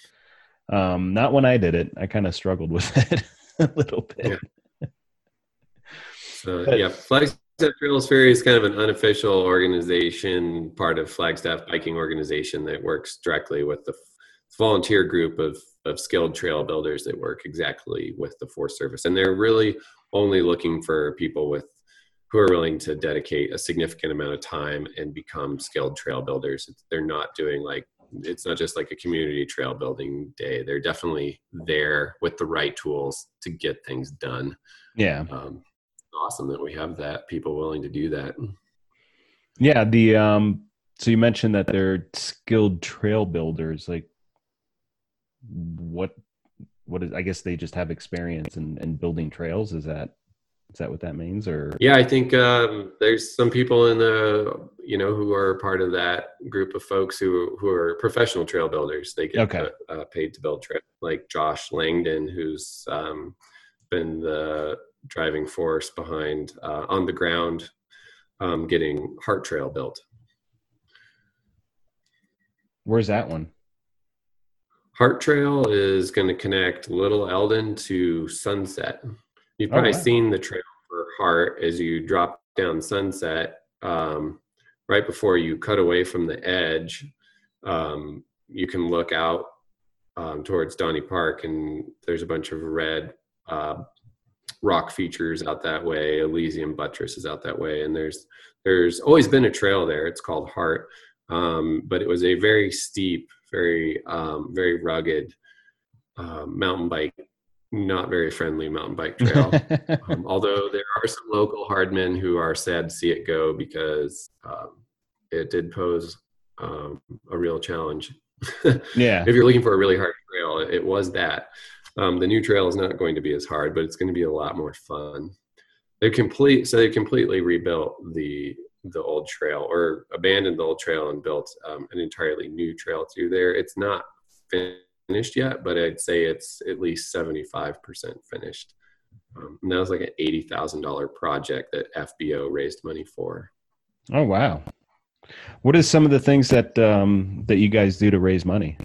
Speaker 2: Um, not when I did it. I kind of struggled with it a little bit.
Speaker 3: Yeah. So but, yeah, Flagstaff Trails Ferry is kind of an unofficial organization, part of Flagstaff Biking Organization that works directly with the volunteer group of of skilled trail builders that work exactly with the Forest Service, and they're really only looking for people with who are willing to dedicate a significant amount of time and become skilled trail builders. They're not doing like, it's not just like a community trail building day. They're definitely there with the right tools to get things done.
Speaker 2: Yeah.
Speaker 3: Um, awesome that we have that, people willing to do that.
Speaker 2: Yeah. The, um, so you mentioned that they're skilled trail builders. Like what, what is, I guess they just have experience in, in building trails. Is that, Is that what that means? Or
Speaker 3: yeah, I think um, there's some people in the you know who are part of that group of folks who who are professional trail builders. They get
Speaker 2: okay.
Speaker 3: uh, paid to build trails, like Josh Langdon, who's um, been the driving force behind uh, on the ground um, getting Heart Trail built.
Speaker 2: Where's that one?
Speaker 3: Heart Trail is going to connect Little Eldon to Sunset. You've probably oh, wow. seen the trail for Heart as you drop down Sunset. Um, right before you cut away from the edge, um, you can look out um, towards Donny Park, and there's a bunch of red uh, rock features out that way. Elysium Buttress is out that way, and there's there's always been a trail there. It's called Heart, um, but it was a very steep, very um, very rugged uh, mountain bike. Not very friendly mountain bike trail. um, although there are some local hardmen who are sad to see it go because um, it did pose um, a real challenge.
Speaker 2: Yeah.
Speaker 3: If you're looking for a really hard trail, it, it was that. Um, the new trail is not going to be as hard, but it's going to be a lot more fun. They're complete, so they completely rebuilt the the old trail, or abandoned the old trail and built um, an entirely new trail through there. It's not finished. finished yet, but I'd say it's at least seventy-five percent finished. Um, and that was like an eighty thousand dollars project that F B O raised money for.
Speaker 2: Oh, wow. What is some of the things that, um, that you guys do to raise money?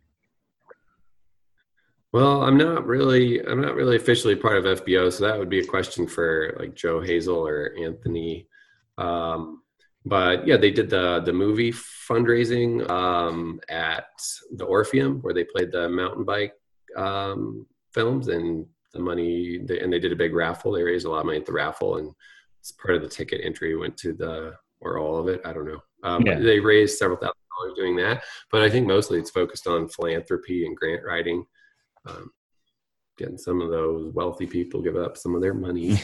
Speaker 3: Well, I'm not really, I'm not really officially part of F B O. So that would be a question for like Joe Hazel or Anthony. Um, But yeah, they did the the movie fundraising um, at the Orpheum, where they played the mountain bike um, films, and the money, they, and they did a big raffle. They raised a lot of money at the raffle, and it's part of the ticket entry went to the, or all of it, I don't know. Um, yeah. They raised several thousand dollars doing that, but I think mostly it's focused on philanthropy and grant writing. Um, getting some of those wealthy people give up some of their money.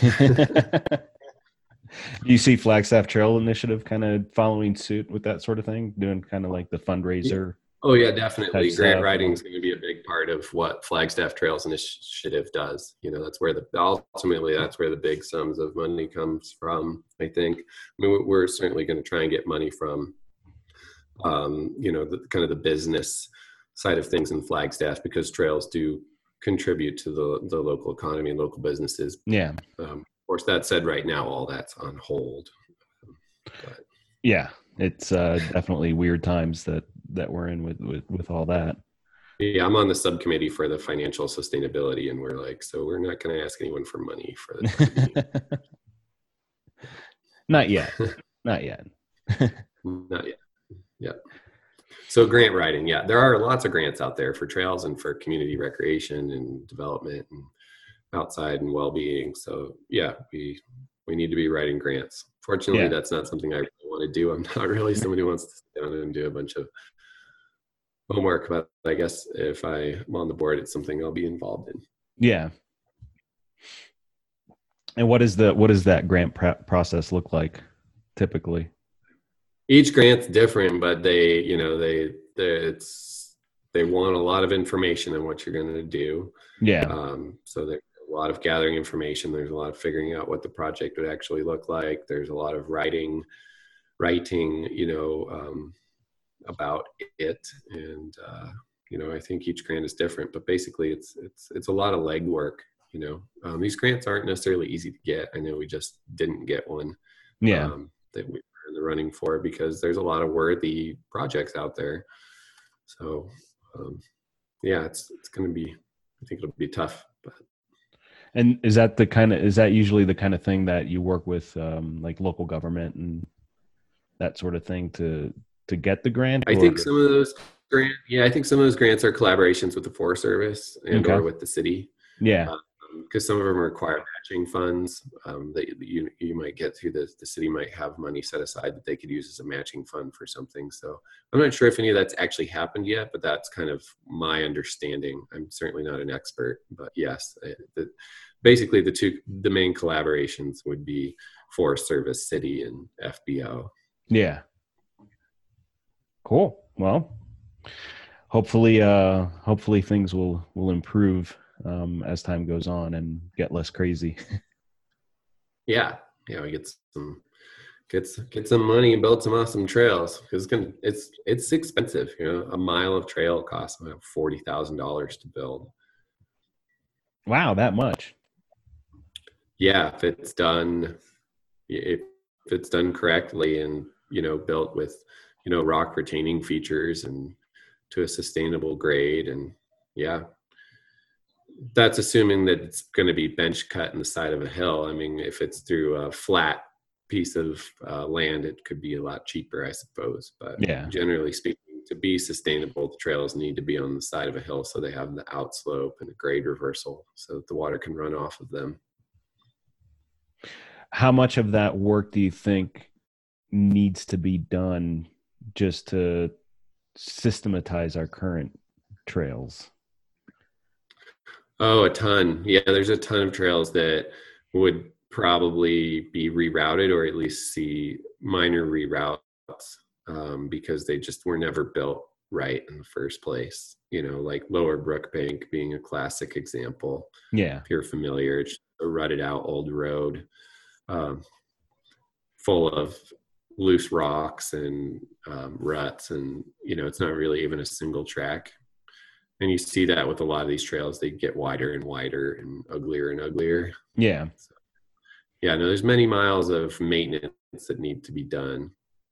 Speaker 2: Do you see Flagstaff Trail Initiative kind of following suit with that sort of thing, doing kind of like the fundraiser?
Speaker 3: Oh yeah, definitely. Grant writing is going to be a big part of what Flagstaff Trails Initiative does. You know, that's where the ultimately that's where the big sums of money comes from. I think. I mean, we're certainly going to try and get money from um, you know, the kind of the business side of things in Flagstaff, because trails do contribute to the, the local economy and local businesses.
Speaker 2: Yeah.
Speaker 3: Um, of course, that said, right now, all that's on hold. But.
Speaker 2: Yeah, it's uh, definitely weird times that, that we're in with, with, with all that.
Speaker 3: Yeah, I'm on the subcommittee for the financial sustainability, and we're like, so we're not going to ask anyone for money for the time being.
Speaker 2: Not yet. Not yet.
Speaker 3: Not yet. Yep. So grant writing, yeah, there are lots of grants out there for trails and for community recreation and development and outside and well-being. So yeah, we we need to be writing grants. Fortunately, yeah. That's not something I really want to do. I'm not really somebody who wants to sit down and do a bunch of homework, but I guess if I'm on the board, it's something I'll be involved in.
Speaker 2: Yeah. And what is the what does that grant pr- process look like typically?
Speaker 3: Each grant's different, but they, you know, they, they it's they want a lot of information on what you're going to do.
Speaker 2: Yeah.
Speaker 3: Um, so there's a lot of gathering information. There's a lot of figuring out what the project would actually look like. There's a lot of writing, writing, you know, um, about it, and uh, you know, I think each grant is different, but basically, it's it's it's a lot of legwork. You know, um, these grants aren't necessarily easy to get. I know we just didn't get one.
Speaker 2: Yeah.
Speaker 3: Um, that we were in the running for, because there's a lot of worthy projects out there. So, um, yeah, it's it's going to be. I think it'll be tough. But.
Speaker 2: And is that the kind of is that usually the kind of thing that you work with, um, like local government and that sort of thing to to get the grant?
Speaker 3: I
Speaker 2: or?
Speaker 3: think some of those grants. Yeah, I think some of those grants are collaborations with the Forest Service and
Speaker 2: Okay.
Speaker 3: or with the city.
Speaker 2: Yeah.
Speaker 3: Uh, because some of them require matching funds um, that you you might get through the the city might have money set aside that they could use as a matching fund for something. So I'm not sure if any of that's actually happened yet, but that's kind of my understanding. I'm certainly not an expert, but yes, it, the, basically the two the main collaborations would be Forest Service, city, and F B O.
Speaker 2: Yeah. Cool. Well, hopefully, uh, hopefully things will will improve um, as time goes on and get less crazy.
Speaker 3: Yeah, yeah, we get some get get some money and build some awesome trails, because it's gonna it's it's expensive. You know, a mile of trail costs about forty thousand dollars to build.
Speaker 2: Wow, that much?
Speaker 3: Yeah, if it's done, if if it's done correctly and you know built with you know rock retaining features and to a sustainable grade, and yeah. That's assuming that it's going to be bench cut in the side of a hill. I mean, if it's through a flat piece of uh, land, it could be a lot cheaper, I suppose. But
Speaker 2: yeah.
Speaker 3: Generally speaking, to be sustainable, the trails need to be on the side of a hill so they have the outslope and the grade reversal so that the water can run off of them.
Speaker 2: How much of that work do you think needs to be done just to systematize our current trails?
Speaker 3: Oh, a ton. Yeah, there's a ton of trails that would probably be rerouted or at least see minor reroutes um, because they just were never built right in the first place. You know, like Lower Brookbank being a classic example.
Speaker 2: Yeah.
Speaker 3: If you're familiar, it's a rutted out old road um, full of loose rocks and um, ruts, and, you know, it's not really even a single track. And you see that with a lot of these trails, they get wider and wider and uglier and uglier.
Speaker 2: Yeah.
Speaker 3: So, yeah, no, there's many miles of maintenance that need to be done.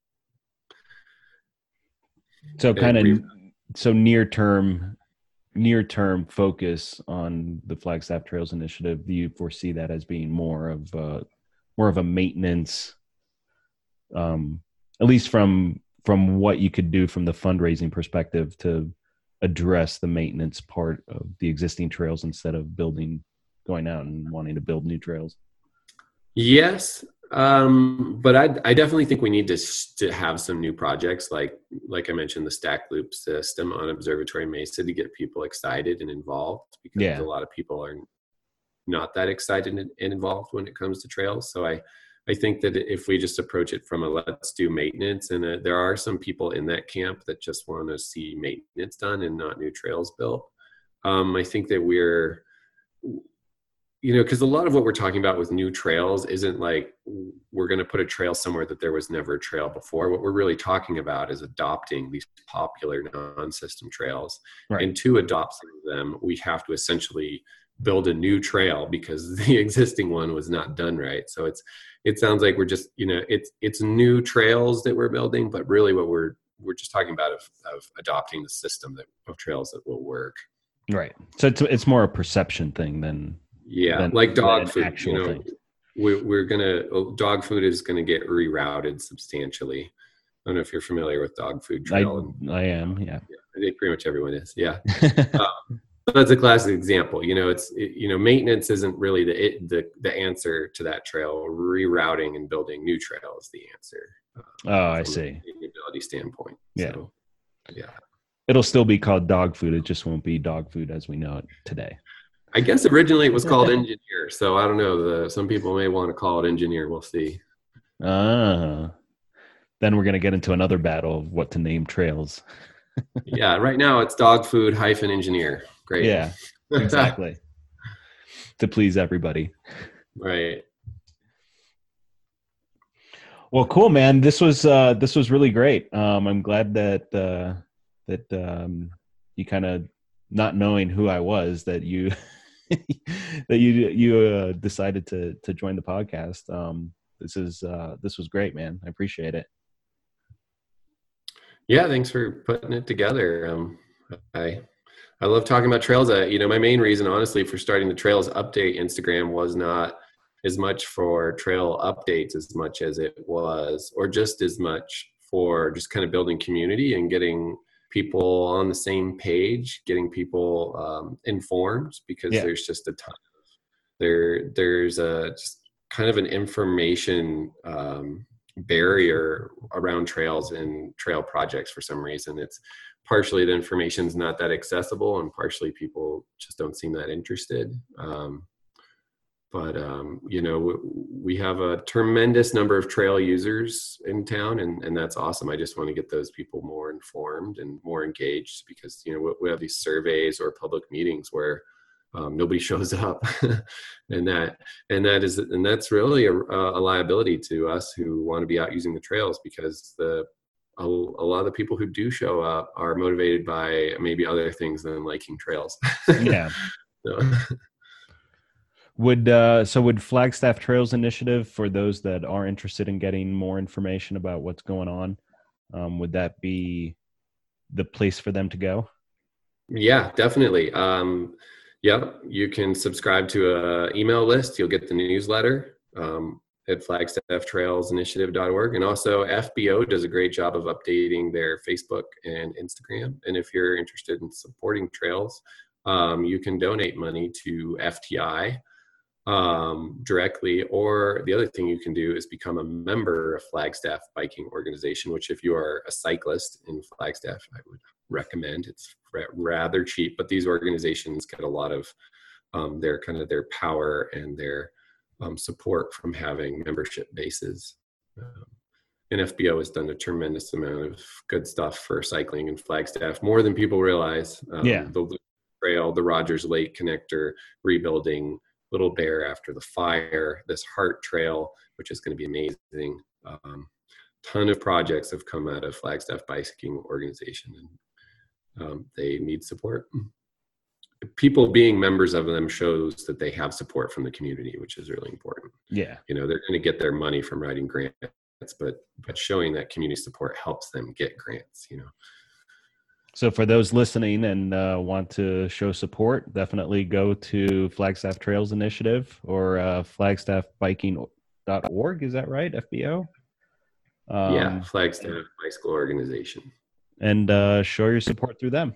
Speaker 2: So kind of, re- so near term, near term focus on the Flagstaff Trails Initiative. Do you foresee that as being more of a, more of a maintenance, um, at least from from what you could do from the fundraising perspective to address the maintenance part of the existing trails instead of building, going out and wanting to build new trails?
Speaker 3: Yes, um, but I, I definitely think we need to to have some new projects, like like I mentioned, the stack loop system on Observatory Mesa, to get people excited and involved, because
Speaker 2: yeah.
Speaker 3: a lot of people are not that excited and involved when it comes to trails. So I I think that if we just approach it from a let's do maintenance, and a, there are some people in that camp that just want to see maintenance done and not new trails built. Um, I think that we're, you know, because a lot of what we're talking about with new trails isn't like we're going to put a trail somewhere that there was never a trail before. What we're really talking about is adopting these popular non-system trails.
Speaker 2: Right.
Speaker 3: And to adopt some of them, we have to essentially build a new trail because the existing one was not done right. So it's, it sounds like we're just, you know, it's, it's new trails that we're building, but really what we're, we're just talking about of, of adopting the system that, of trails that will work.
Speaker 2: Right. So it's, it's more a perception thing than,
Speaker 3: yeah,
Speaker 2: than,
Speaker 3: like dog
Speaker 2: than
Speaker 3: food,
Speaker 2: actual
Speaker 3: you know,
Speaker 2: thing.
Speaker 3: we're, we're going to, dog food is going to get rerouted substantially. I don't know if you're familiar with dog food trail.
Speaker 2: I, I am. Yeah.
Speaker 3: yeah. I think pretty much everyone is. Yeah. um, that's a classic example. You know, it's, it, you know, maintenance isn't really the, it, the, the answer to that trail. Rerouting and building new trail is the answer. Uh,
Speaker 2: oh, I see.
Speaker 3: Sustainability standpoint.
Speaker 2: Yeah.
Speaker 3: So, yeah.
Speaker 2: It'll still be called dog food. It just won't be dog food as we know it today.
Speaker 3: I guess originally it was called engineer. So I don't know. The, some people may want to call it engineer. We'll see.
Speaker 2: Ah, then we're going to get into another battle of what to name trails.
Speaker 3: yeah. Right now it's dog food hyphen engineer. Great.
Speaker 2: Yeah, exactly. To please everybody.
Speaker 3: Right.
Speaker 2: Well, cool, man. This was, uh, this was really great. Um, I'm glad that, uh, that, um, you kind of not knowing who I was, that you, that you, you, uh, decided to, to join the podcast. Um, this is, uh, this was great, man. I appreciate it.
Speaker 3: Yeah. Thanks for putting it together. Um, I, I love talking about trails. Uh, you know, my main reason, honestly, for starting the Trails Update Instagram was not as much for trail updates as much as it was, or just as much for just kind of building community and getting people on the same page, getting people um, informed, because yeah. there's just a ton of, there, there's a just kind of an information um, barrier around trails and trail projects for some reason. It's partially the information's not that accessible, and partially people just don't seem that interested. Um, but, um, you know, we have a tremendous number of trail users in town, and, and that's awesome. I just want to get those people more informed and more engaged, because, you know, we have these surveys or public meetings where um, nobody shows up and that, and that is, and that's really a, a liability to us who want to be out using the trails, because the, A, a lot of the people who do show up are motivated by maybe other things than liking trails.
Speaker 2: Yeah.
Speaker 3: so.
Speaker 2: Would uh, so would Flagstaff Trails Initiative, for those that are interested in getting more information about what's going on, um, would that be the place for them to go?
Speaker 3: Yeah, definitely. Um, yeah, you can subscribe to a email list. You'll get the newsletter. Um, at flagstaff trails initiative dot org. And also F B O does a great job of updating their Facebook and Instagram. And if you're interested in supporting trails, um, you can donate money to F T I um, directly, or the other thing you can do is become a member of Flagstaff Biking Organization, which if you are a cyclist in Flagstaff, I would recommend. It's rather cheap, but these organizations get a lot of um, their kind of their power and their Um, support from having membership bases. Um, and F B O has done a tremendous amount of good stuff for cycling in Flagstaff, more than people realize. Um,
Speaker 2: yeah.
Speaker 3: The Loop Trail, the Rogers Lake Connector, rebuilding Little Bear after the fire, this Heart Trail, which is going to be amazing. Um, ton of projects have come out of Flagstaff Biking Organization, and um, they need support. People being members of them shows that they have support from the community, which is really important.
Speaker 2: Yeah.
Speaker 3: You know, they're going to get their money from writing grants, but, but showing that community support helps them get grants, you know?
Speaker 2: So for those listening and uh, want to show support, definitely go to Flagstaff Trails Initiative or uh, flagstaff biking dot org. Is that right? F B O? Um,
Speaker 3: yeah. Flagstaff Bicycle Organization.
Speaker 2: And uh, show your support through them.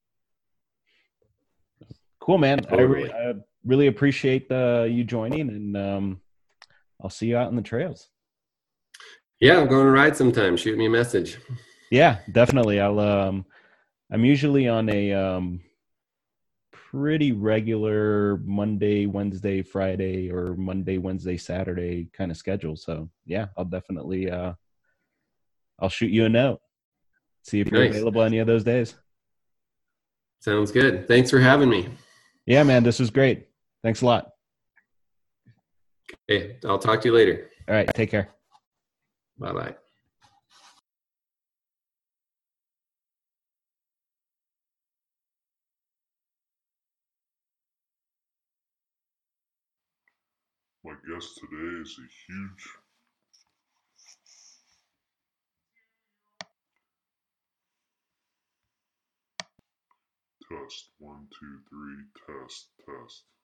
Speaker 2: Cool, man. Totally. I, really, I really appreciate uh, you joining, and um, I'll see you out on the trails.
Speaker 3: Yeah, I'm going to ride sometime. Shoot me a message.
Speaker 2: Yeah, definitely. I'll. Um, I'm usually on a um, pretty regular Monday, Wednesday, Friday, or Monday, Wednesday, Saturday kind of schedule. So yeah, I'll definitely. Uh, I'll shoot you a note. See if you're nice. Available any of those days.
Speaker 3: Sounds good. Thanks for having me.
Speaker 2: Yeah, man, this was great. Thanks a lot.
Speaker 3: Okay, I'll talk to you later.
Speaker 2: All right. Take care.
Speaker 3: Bye bye.
Speaker 4: My guest today is a huge test. One, two, three, test, test.